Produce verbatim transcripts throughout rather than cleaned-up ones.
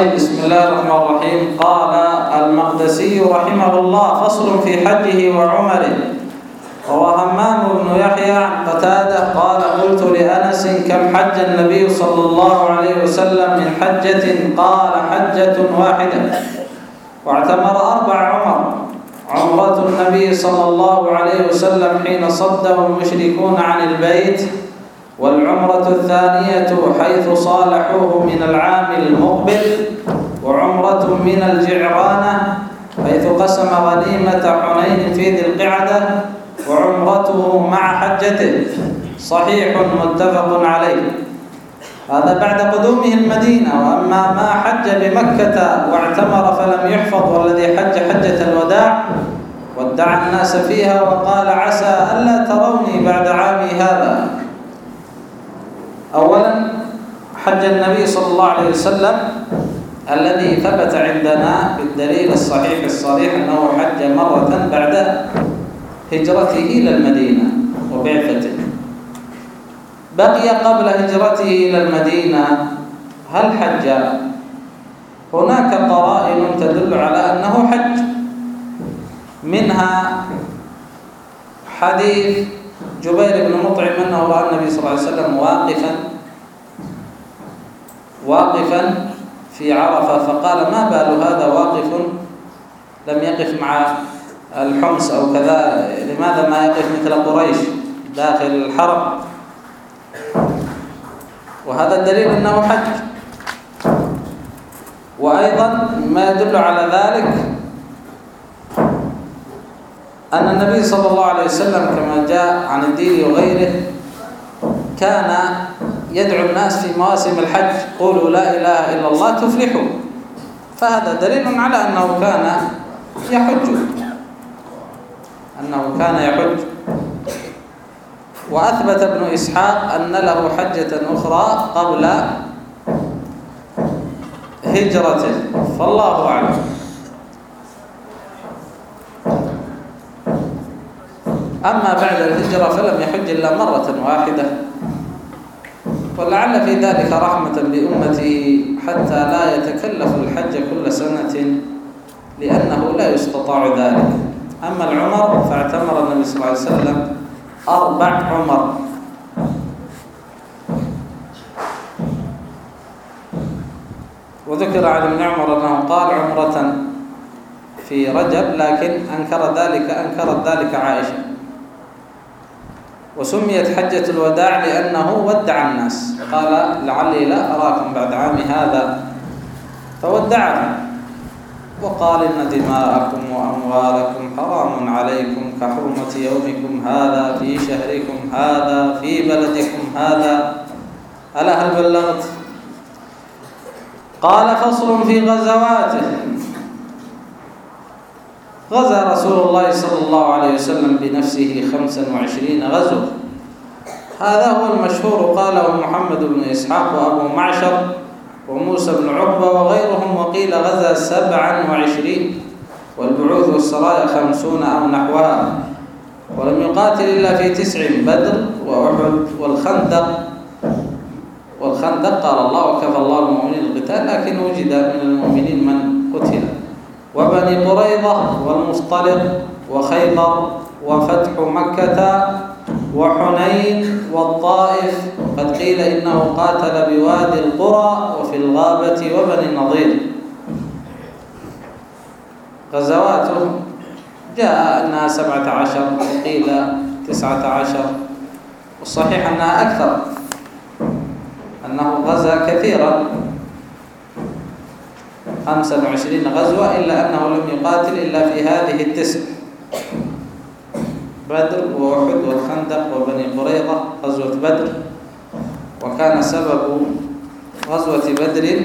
طيب، بسم الله الرحمن الرحيم. قال المقدسي رحمه الله: فصل في حجه وعمره. وهمام بن يحيى عن قتادة قال: قلت لأنس: كم حج النبي صلى الله عليه وسلم من حجة؟ قال: حجة واحدة. واعتمر أربع عمر: عمرة النبي صلى الله عليه وسلم حين صده المشركون عن البيت، والعمرة الثانية حيث صالحوه من العام المقبل، وعمرة من الجعرانة حيث قسم غنيمة حنين في ذي القعدة، وعمرته مع حجته. صحيح متفق عليه. هذا بعد قدومه المدينة. وأما ما حج بمكة واعتمر فلم يحفظ، والذي حج حجة الوداع ودع الناس فيها وقال: عسى ألا تروني بعد عامي هذا. أولا، حج النبي صلى الله عليه وسلم الذي ثبت عندنا بالدليل الصحيح الصريح أنه حج مرة بعد هجرته إلى المدينة وبعثته. بقي قبل هجرته إلى المدينة هل حج؟ هناك قرائن تدل على أنه حج، منها حديث جبير بن مطعم أنه رأى النبي صلى الله عليه وسلم واقفا واقفا في عرفة، فقال: ما بال هذا واقف لم يقف مع الحمص أو كذا، لماذا ما يقف مثل قريش داخل الحرم؟ وهذا الدليل أنه حج. وأيضا ما يدل على ذلك أن النبي صلى الله عليه وسلم كما جاء عن الدين وغيره كان يدعو الناس في مواسم الحج: قولوا لا إله إلا الله تفلحوا. فهذا دليل على أنه كان يحج أنه كان يحج وأثبت ابن إسحاق أن له حجة أخرى قبل هجرته، فالله أعلم. أما بعد الهجرة فلم يحج إلا مرة واحدة، ولعل في ذلك رحمة بأمته حتى لا يتكلف الحج كل سنة، لأنه لا يستطاع ذلك. أما العمر فاعتمر النبي صلى الله عليه وسلم أربع عمر. وذكر عن ابن عمر أنه قال عمرة في رجب، لكن أنكر ذلك أنكرت ذلك عائشة. وسميت حجة الوداع لأنه ودع الناس، قال: لعلي لا أراكم بعد عام هذا، فودعهم. وقال: إن دماءكم وأموالكم حرام عليكم كحرمة يومكم هذا في شهركم هذا في بلدكم هذا. ألا هل بلغت؟ قال: فصل في غزواته. غزا رسول الله صلى الله عليه وسلم بنفسه خمسا وعشرين غزوة. هذا هو المشهور، قاله محمد بن إسحاق وأبو معشر وموسى بن عقبة وغيرهم. وقيل غزا سبعا وعشرين، والبعوث والسرايا خمسون أو نحوها. ولم يقاتل إلا في تسع: بدر وأحد والخندق. والخندق قال الله: وكفى الله المؤمنين القتال، لكن وجد من المؤمنين من قتل. وبني قريظة والمصطلق وخيبر وفتح مكة وحنين والطائف. قد قيل إنه قاتل بوادي القرى وفي الغابة وبني النضير. غزواته جاء أنها سبعة عشر وقيل تسعة عشر، والصحيح أنها أكثر، أنه غزا كثيرا خمسا وعشرين غزوة، إلا أنه لم يقاتل إلا في هذه التسع: بدر وأحد والخندق وبني قريظة. غزوة بدر، وكان سبب غزوة بدر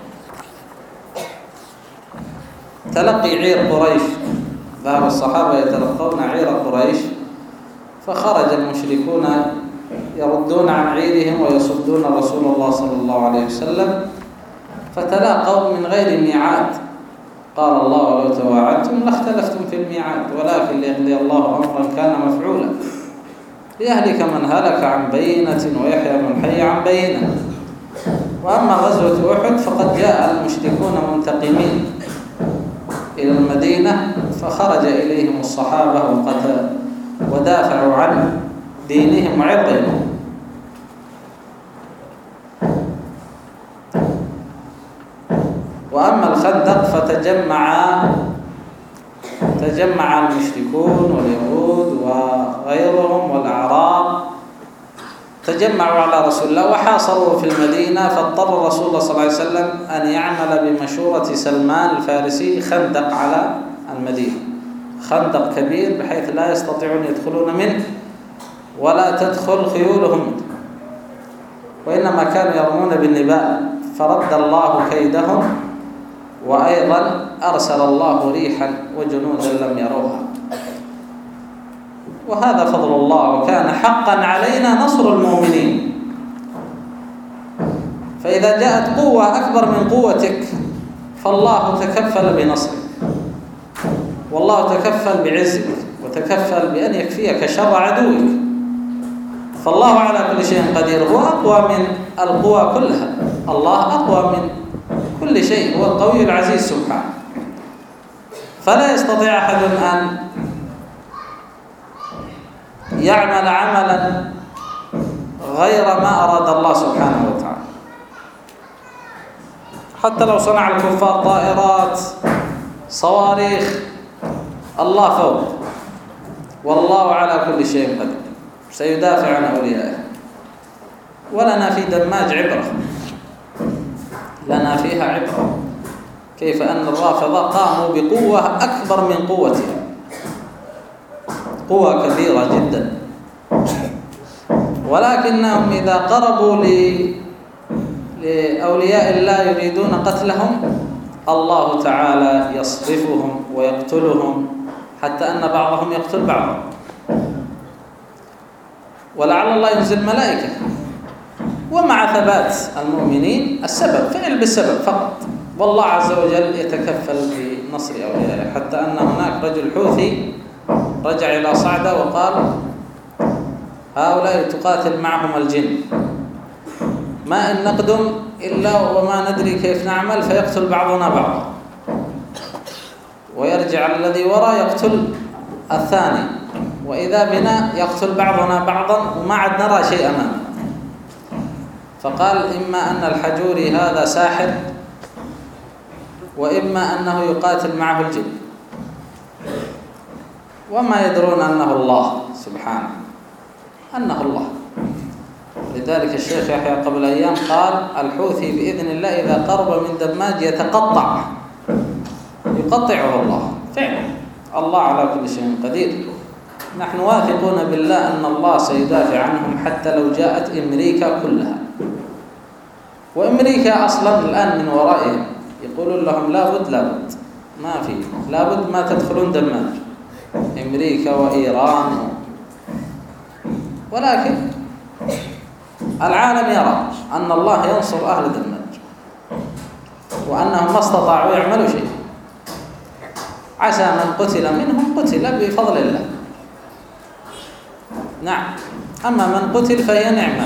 تلقي عير قريش. ذهب الصحابة يتلقون عير قريش، فخرج المشركون يردون عن عيرهم ويصدون رسول الله صلى الله عليه وسلم، فتلاقوا من غير ميعاد. قال الله: ولو تواعدتم لاختلفتم في الميعاد، ولكن ليقضي الله أمرا كان مفعولا ليهلك من هلك عن بينة ويحيى من حي عن بينة. وأما غزوة أحد فقد جاء المشركون منتقمين إلى المدينة، فخرج إليهم الصحابة وقتل ودافعوا عن دينهم وعرضهم. وأما الخندق فتجمع تجمع المشركون واليهود وغيرهم والأعراب، تجمعوا على رسول الله وحاصروا في المدينة، فاضطر رسول الله صلى الله عليه وسلم أن يعمل بمشورة سلمان الفارسي خندق على المدينة، خندق كبير بحيث لا يستطيعون يدخلون منه ولا تدخل خيولهم، وإنما كانوا يرمون بالنبال، فرد الله كيدهم، وأيضا أرسل الله ريحا وجنودا لم يروها. وهذا فضل الله، وكان حقا علينا نصر المؤمنين. فإذا جاءت قوة أكبر من قوتك فالله تكفل بنصرك، والله تكفل بعزك، وتكفل بأن يكفيك شر عدوك. فالله على كل شيء قدير، هو أقوى من القوى كلها، الله أقوى من كل شيء، هو القوي العزيز سبحانه. فلا يستطيع أحد أن يعمل عملا غير ما أراد الله سبحانه وتعالى. حتى لو صنع الكفار طائرات صواريخ، الله فوق، والله على كل شيء قدير، سيدافع عن أوليائه. ولنا في دماج عبرة، لنا فيها عبرة، كيف أن الرافضة قاموا بقوة أكبر من قوتها، قوة كبيرة جدا، ولكنهم إذا قربوا لأولياء الله يريدون قتلهم، الله تعالى يصرفهم ويقتلهم، حتى أن بعضهم يقتل بعضهم. ولعل الله ينزل ملائكة، ومع ثبات المؤمنين السبب فعل بالسبب فقط، والله عز وجل يتكفل بنصر أوليائه. حتى أن هناك رجل حوثي رجع إلى صعدة وقال: هؤلاء تقاتل معهم الجن، ما إن نقدم إلا وما ندري كيف نعمل، فيقتل بعضنا بعضا، ويرجع الذي وراء يقتل الثاني، وإذا بنا يقتل بعضنا بعضا وما عاد نرى شيء أمامنا. فقال: إما أن الحجوري هذا ساحر، وإما أنه يقاتل معه الجن، وما يدرون أنه الله سبحانه، أنه الله. لذلك الشيخ يحيى قبل أيام قال: الحوثي بإذن الله إذا قرب من دماج يتقطع، يقطعه الله فعلا. الله على كل شيء قدير. نحن واثقون بالله أن الله سيدافع عنهم حتى لو جاءت أمريكا كلها، وأمريكا أصلا الآن من ورائهم، يقولون لهم لابد لابد ما في لابد ما تدخلون دماج، أمريكا وإيران. ولكن العالم يرى أن الله ينصر أهل دماج، وأنهم ما استطاعوا يعملوا شيء. عسى من قتل منهم قتل بفضل الله، نعم، أما من قتل فهي نعمة.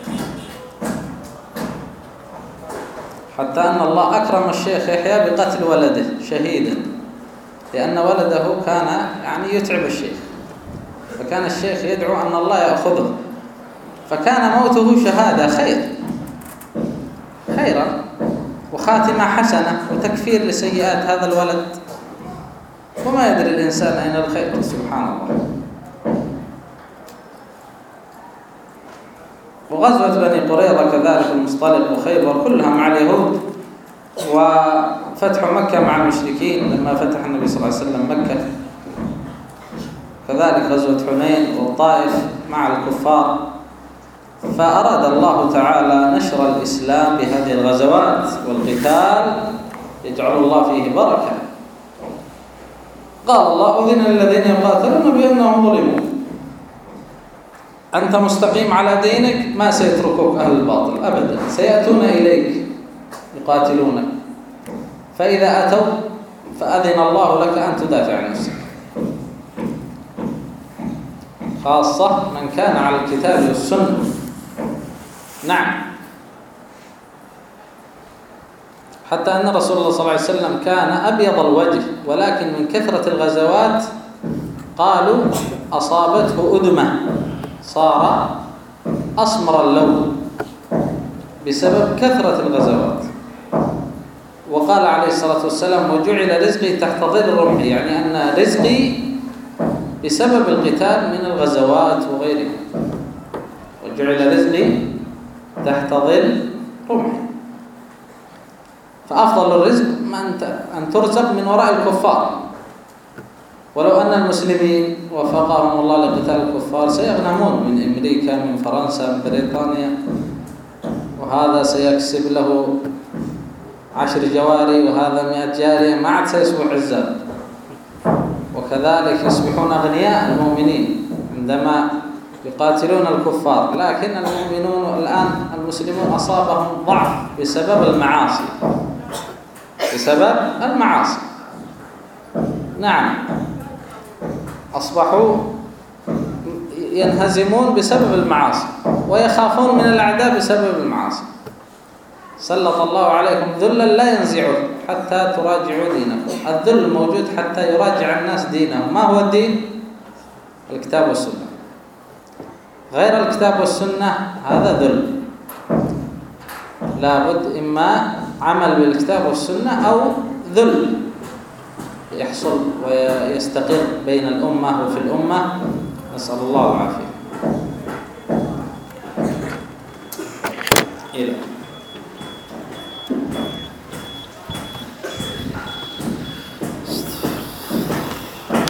حتى أن الله أكرم الشيخ يحيى بقتل ولده شهيدا، لأن ولده كان يعني يتعب الشيخ، فكان الشيخ يدعو أن الله يأخذه، فكان موته شهادة خير خيرا وخاتمة حسنة وتكفير لسيئات هذا الولد، وما يدري الإنسان أين الخير، سبحان الله. وغزوة بني قريظة كذلك، المصطلق وخيبر كلها مع اليهود، وفتح مكة مع المشركين لما فتح النبي صلى الله عليه وسلم مكة، كذلك غزوة حنين والطائف مع الكفار. فأراد الله تعالى نشر الإسلام بهذه الغزوات والقتال، يجعل الله فيه بركة. قال الله: أذن للذين يقاتلون بأنهم ظلموا. أنت مستقيم على دينك، ما سيتركوك أهل الباطل أبدا، سيأتون إليك يقاتلونك، فإذا أتوا فأذن الله لك أن تدافع عن نفسك، خاصة من كان على الكتاب والسنة. نعم، حتى أن رسول الله صلى الله عليه وسلم كان أبيض الوجه، ولكن من كثرة الغزوات قالوا أصابته أدمة، صار أسمر اللون بسبب كثرة الغزوات. وقال عليه الصلاة والسلام: وجعل رزقي تحت ظل رمحي، يعني أن رزقي بسبب القتال من الغزوات وغيرها. وجعل رزقي تحت ظل رمحي. فأفضل الرزق أن ترزق من وراء الكفار، ولو أن المسلمين وفقهم الله لقتال الكفار سيغنمون من أمريكا، من فرنسا، من بريطانيا، وهذا سيكسب له عشر جواري وهذا مئة جارية، ما عاد سيصبح عزاب. وكذلك يصبحون أغنياء المؤمنين عندما يقاتلون الكفار. لكن المؤمنون الآن المسلمون أصابهم ضعف بسبب المعاصي، بسبب المعاصي. نعم، أصبحوا ينهزمون بسبب المعاصي ويخافون من الأعداء بسبب المعاصي. سلط الله عليكم ذلا لا ينزعه حتى تراجعوا دينكم. الذل موجود حتى يراجع الناس دينهم. ما هو الدين؟ الكتاب والسنة. غير الكتاب والسنة هذا ذل. لابد إما عمل بالكتاب والسنة أو ذل يحصل ويستقر بين الأمة وفي الأمة. نسأل الله العافية. إلى